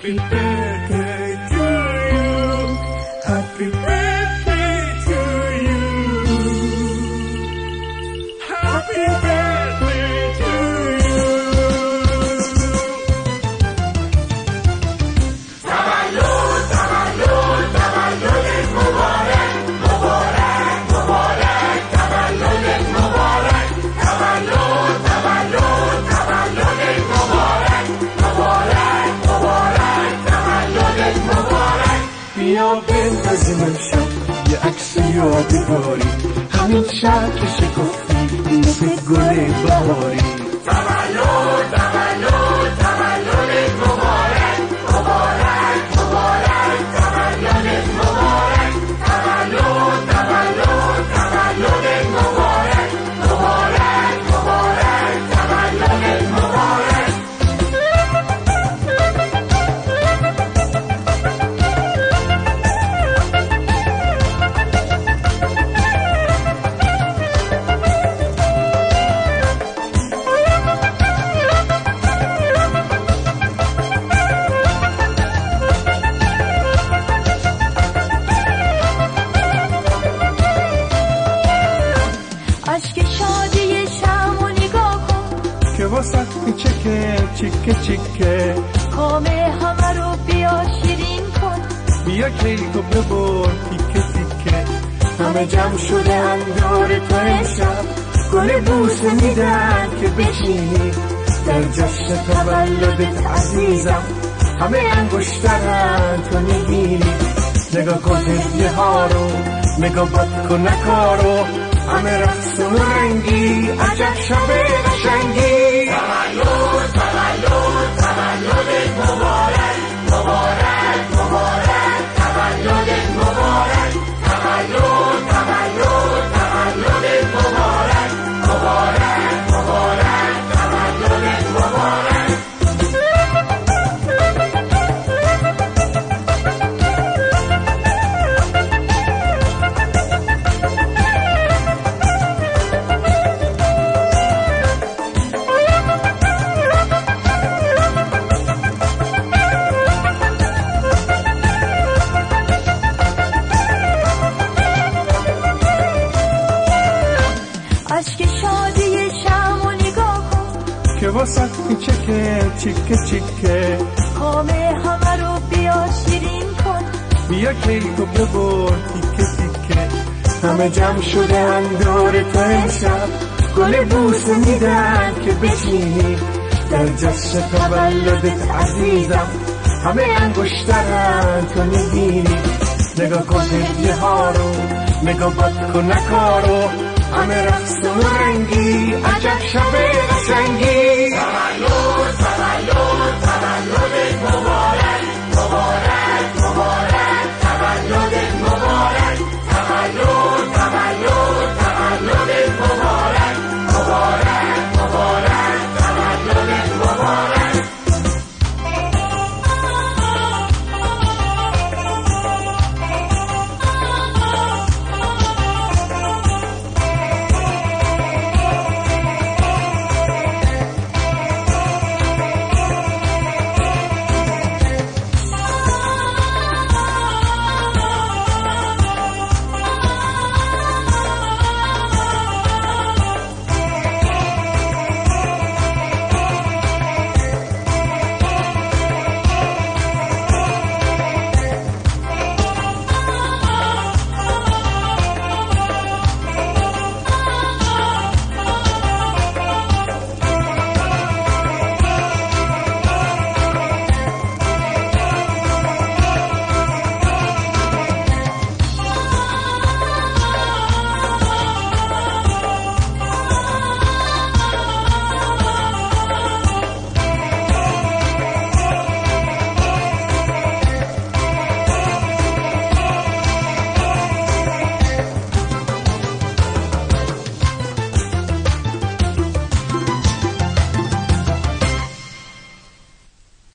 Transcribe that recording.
Happy birthday to you. Happy birthday to you. Happy birthday to you. تولد تولد تولد مبارک مبارک مبارک تولد مبارک تولد تولد تولد مبارک مبارک مبارک تولد مبارک. بیا بندازیم امشب یه عکس یادگاری، همین شب که شکفتی مثل گل بهاری. تولد تولد تولد مبارک مبارک مبارک تولد مبارک تولد تولد تولد مبارک مبارک مبارک تولد مبارک. اشک شادی شمو نگاه کن که واسه کوچکه چیکه چیکه، کامه همه رو بیا شیرین کن. بیا کیکو ببر تیکه تیکه، همه جمع شده اندور تو امشب، گل بوسه میدن که بچینی در جشن تولدت عزیزم. همه انگشترن تو میگیری، نگاه کن هدیه ها رو، نگاه بد کن نکارو، همه رقص و رنگی عجب شب قشنگی. تولد تولد تولد مبارک مبارک مبارک تولد مبارک تولد تولد تولد مبارک مبارک مبارک تولد مبارک. اشک شادی شمو نگاه کن که واسه کوچکه چیکه چیکه، کامه همه رو بیا شیرین کن. بیا کیکو ببر تیکه تیکه، همه جمع شده اندور تو امشب، گل بوسه میدن که بچینی در جشن تولدت عزیزم. همه انگشترن تو میگیری، نگاه کن هدیه ها رو، نگاه بد کن نکارو، همه رقص و رنگی عجب شب قشنگی.